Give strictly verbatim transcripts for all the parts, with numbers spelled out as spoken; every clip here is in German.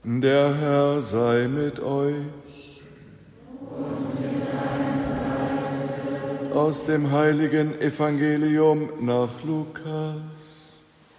Der Herr sei mit euch. Aus dem heiligen Evangelium nach Lukas.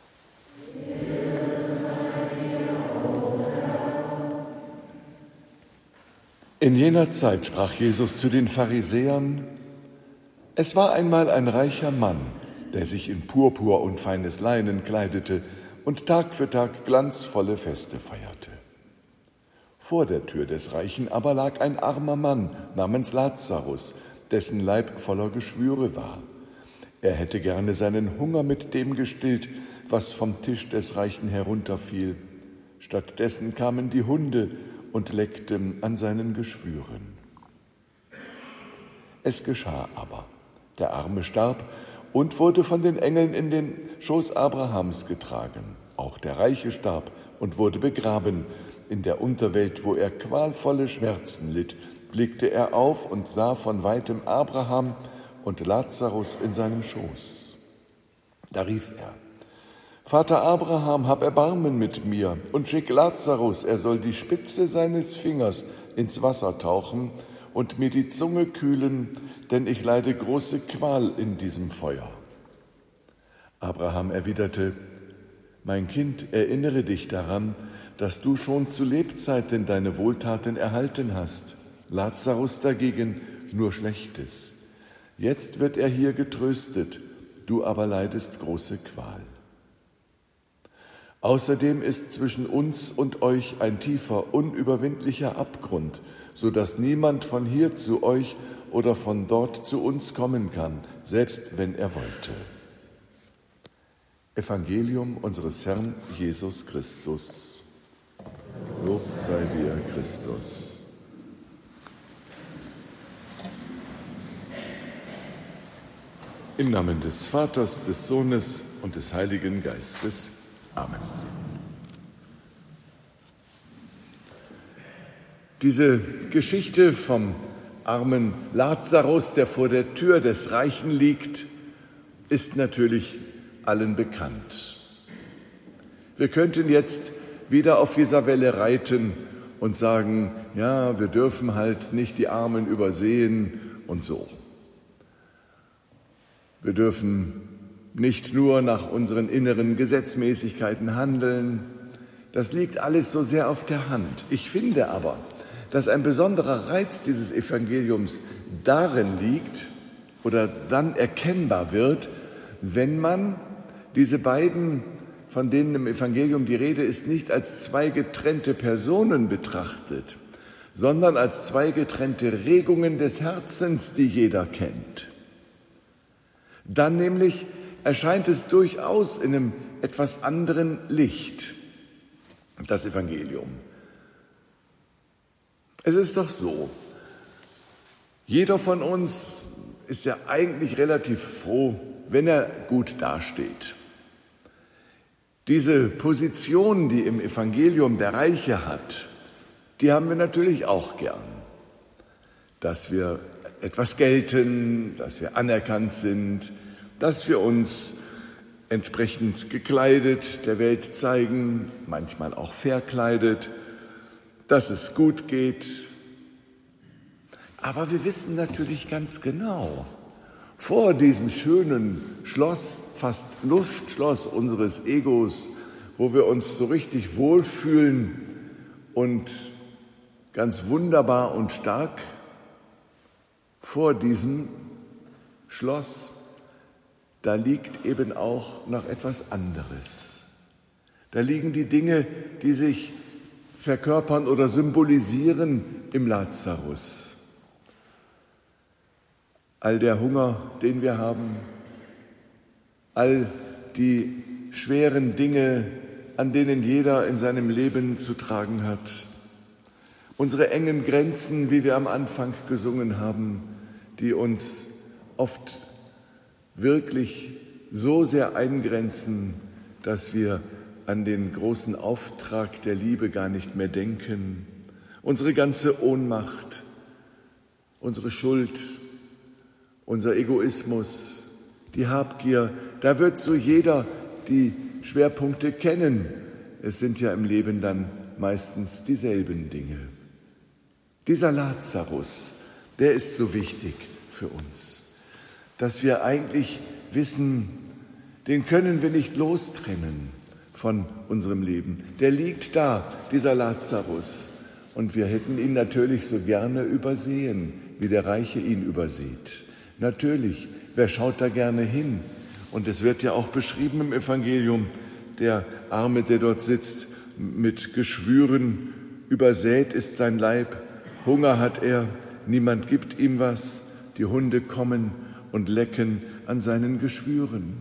In jener Zeit sprach Jesus zu den Pharisäern: Es war einmal ein reicher Mann, der sich in Purpur und feines Leinen kleidete und Tag für Tag glanzvolle Feste feierte. Vor der Tür des Reichen aber lag ein armer Mann namens Lazarus, dessen Leib voller Geschwüre war. Er hätte gerne seinen Hunger mit dem gestillt, was vom Tisch des Reichen herunterfiel. Stattdessen kamen die Hunde und leckten an seinen Geschwüren. Es geschah aber, der Arme starb und wurde von den Engeln in den Schoß Abrahams getragen. Auch der Reiche starb und wurde begraben. In der Unterwelt, wo er qualvolle Schmerzen litt, blickte er auf und sah von weitem Abraham und Lazarus in seinem Schoß. Da rief er: Vater Abraham, hab Erbarmen mit mir und schick Lazarus, er soll die Spitze seines Fingers ins Wasser tauchen und mir die Zunge kühlen, denn ich leide große Qual in diesem Feuer. Abraham erwiderte: Mein Kind, erinnere dich daran, dass du schon zu Lebzeiten deine Wohltaten erhalten hast, Lazarus dagegen nur Schlechtes. Jetzt wird er hier getröstet, du aber leidest große Qual. Außerdem ist zwischen uns und euch ein tiefer, unüberwindlicher Abgrund, so dass niemand von hier zu euch oder von dort zu uns kommen kann, selbst wenn er wollte. Evangelium unseres Herrn Jesus Christus. Lob sei dir, Christus. Im Namen des Vaters, des Sohnes und des Heiligen Geistes. Amen. Diese Geschichte vom armen Lazarus, der vor der Tür des Reichen liegt, ist natürlich allen bekannt. Wir könnten jetzt wieder auf dieser Welle reiten und sagen, ja, wir dürfen halt nicht die Armen übersehen und so. Wir dürfen nicht nur nach unseren inneren Gesetzmäßigkeiten handeln. Das liegt alles so sehr auf der Hand. Ich finde aber, dass ein besonderer Reiz dieses Evangeliums darin liegt oder dann erkennbar wird, wenn man diese beiden, von denen im Evangelium die Rede ist, nicht als zwei getrennte Personen betrachtet, sondern als zwei getrennte Regungen des Herzens, die jeder kennt. Dann nämlich erscheint es durchaus in einem etwas anderen Licht, das Evangelium. Es ist doch so, jeder von uns ist ja eigentlich relativ froh, wenn er gut dasteht. Diese Position, die im Evangelium der Reiche hat, die haben wir natürlich auch gern. Dass wir etwas gelten, dass wir anerkannt sind, dass wir uns entsprechend gekleidet der Welt zeigen, manchmal auch verkleidet, dass es gut geht. Aber wir wissen natürlich ganz genau, vor diesem schönen Schloss, fast Luftschloss unseres Egos, wo wir uns so richtig wohlfühlen und ganz wunderbar und stark, vor diesem Schloss, da liegt eben auch noch etwas anderes. Da liegen die Dinge, die sich verkörpern oder symbolisieren im Lazarus. All der Hunger, den wir haben, all die schweren Dinge, an denen jeder in seinem Leben zu tragen hat, unsere engen Grenzen, wie wir am Anfang gesungen haben, die uns oft wirklich so sehr eingrenzen, dass wir an den großen Auftrag der Liebe gar nicht mehr denken, unsere ganze Ohnmacht, unsere Schuld, unser Egoismus, die Habgier, da wird so jeder die Schwerpunkte kennen, es sind ja im Leben dann meistens dieselben Dinge. Dieser Lazarus, der ist so wichtig für uns, dass wir eigentlich wissen, den können wir nicht lostrennen von unserem Leben. Der liegt da, dieser Lazarus. Und wir hätten ihn natürlich so gerne übersehen, wie der Reiche ihn übersieht. Natürlich, wer schaut da gerne hin? Und es wird ja auch beschrieben im Evangelium, der Arme, der dort sitzt, mit Geschwüren übersät ist sein Leib, Hunger hat er, niemand gibt ihm was, die Hunde kommen und lecken an seinen Geschwüren.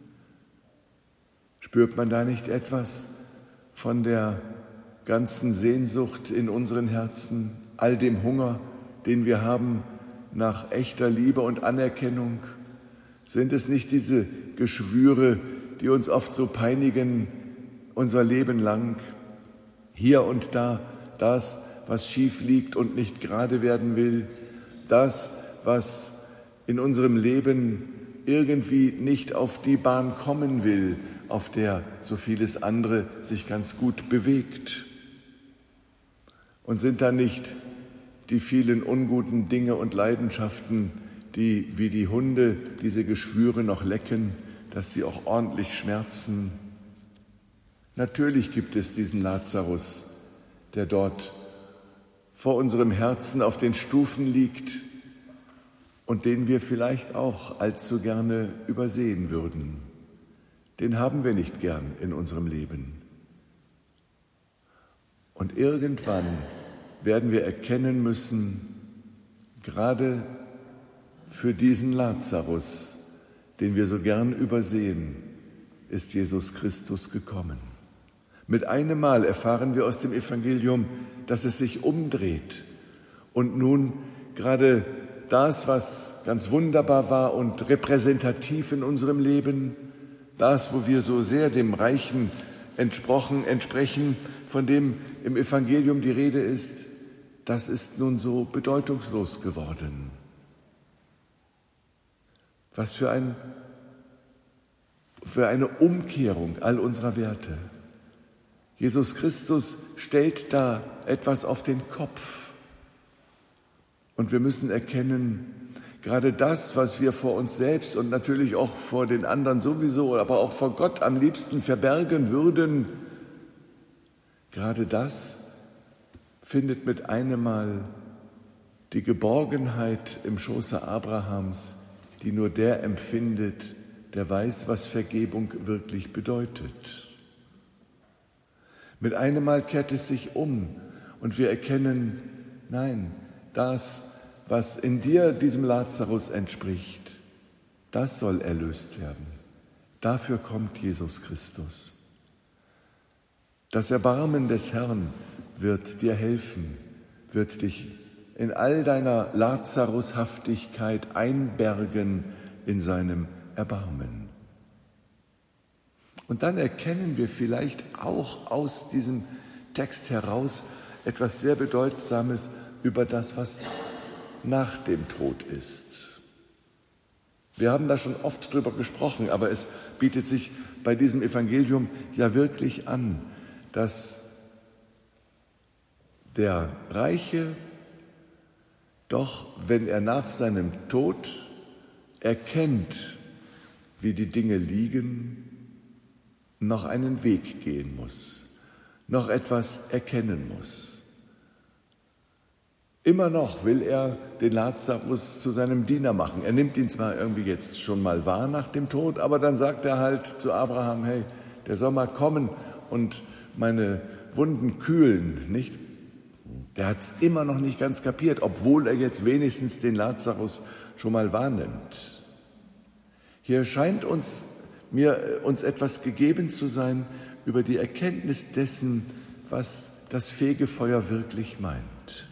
Spürt man da nicht etwas von der ganzen Sehnsucht in unseren Herzen, all dem Hunger, den wir haben nach echter Liebe und Anerkennung? Sind es nicht diese Geschwüre, die uns oft so peinigen, unser Leben lang? Hier und da das, was schief liegt und nicht gerade werden will, das, was in unserem Leben irgendwie nicht auf die Bahn kommen will, auf der so vieles andere sich ganz gut bewegt. Und sind da nicht die vielen unguten Dinge und Leidenschaften, die wie die Hunde diese Geschwüre noch lecken, dass sie auch ordentlich schmerzen? Natürlich gibt es diesen Lazarus, der dort vor unserem Herzen auf den Stufen liegt und den wir vielleicht auch allzu gerne übersehen würden. Den haben wir nicht gern in unserem Leben. Und irgendwann werden wir erkennen müssen, gerade für diesen Lazarus, den wir so gern übersehen, ist Jesus Christus gekommen. Mit einem Mal erfahren wir aus dem Evangelium, dass es sich umdreht und nun gerade das, was ganz wunderbar war und repräsentativ in unserem Leben, das, wo wir so sehr dem Reichen entsprochen, entsprechen, von dem im Evangelium die Rede ist, das ist nun so bedeutungslos geworden. Was für, ein, für eine Umkehrung all unserer Werte. Jesus Christus stellt da etwas auf den Kopf. Und wir müssen erkennen, gerade das, was wir vor uns selbst und natürlich auch vor den anderen sowieso, aber auch vor Gott am liebsten verbergen würden, gerade das findet mit einem Mal die Geborgenheit im Schoße Abrahams, die nur der empfindet, der weiß, was Vergebung wirklich bedeutet. Mit einem Mal kehrt es sich um und wir erkennen, nein, das, was in dir, diesem Lazarus, entspricht, das soll erlöst werden. Dafür kommt Jesus Christus. Das Erbarmen des Herrn wird dir helfen, wird dich in all deiner Lazarushaftigkeit einbergen in seinem Erbarmen. Und dann erkennen wir vielleicht auch aus diesem Text heraus etwas sehr Bedeutsames über das, was nach dem Tod ist. Wir haben da schon oft drüber gesprochen, aber es bietet sich bei diesem Evangelium ja wirklich an, dass der Reiche doch, wenn er nach seinem Tod erkennt, wie die Dinge liegen, noch einen Weg gehen muss, noch etwas erkennen muss. Immer noch will er den Lazarus zu seinem Diener machen. Er nimmt ihn zwar irgendwie jetzt schon mal wahr nach dem Tod, aber dann sagt er halt zu Abraham, hey, der soll mal kommen und meine Wunden kühlen, nicht? Der hat es immer noch nicht ganz kapiert, obwohl er jetzt wenigstens den Lazarus schon mal wahrnimmt. Hier scheint uns, mir, uns etwas gegeben zu sein über die Erkenntnis dessen, was das Fegefeuer wirklich meint.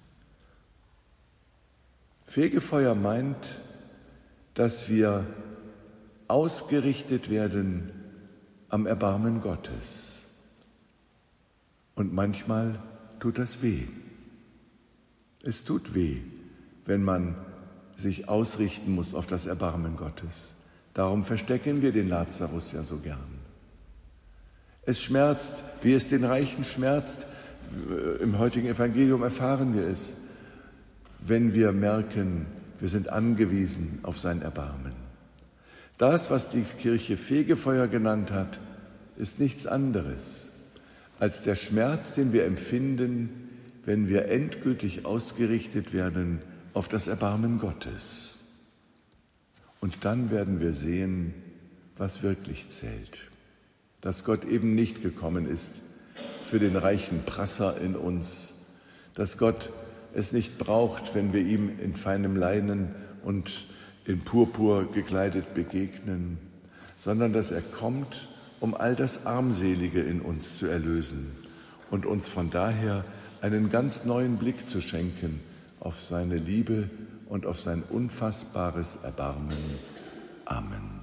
Fegefeuer meint, dass wir ausgerichtet werden am Erbarmen Gottes. Und manchmal tut das weh. Es tut weh, wenn man sich ausrichten muss auf das Erbarmen Gottes. Darum verstecken wir den Lazarus ja so gern. Es schmerzt, wie es den Reichen schmerzt. Im heutigen Evangelium erfahren wir es, wenn wir merken, wir sind angewiesen auf sein Erbarmen. Das, was die Kirche Fegefeuer genannt hat, ist nichts anderes als der Schmerz, den wir empfinden, wenn wir endgültig ausgerichtet werden auf das Erbarmen Gottes. Und dann werden wir sehen, was wirklich zählt. Dass Gott eben nicht gekommen ist für den reichen Prasser in uns, dass Gott es nicht braucht, wenn wir ihm in feinem Leinen und in Purpur gekleidet begegnen, sondern dass er kommt, um all das Armselige in uns zu erlösen und uns von daher einen ganz neuen Blick zu schenken auf seine Liebe und auf sein unfassbares Erbarmen. Amen.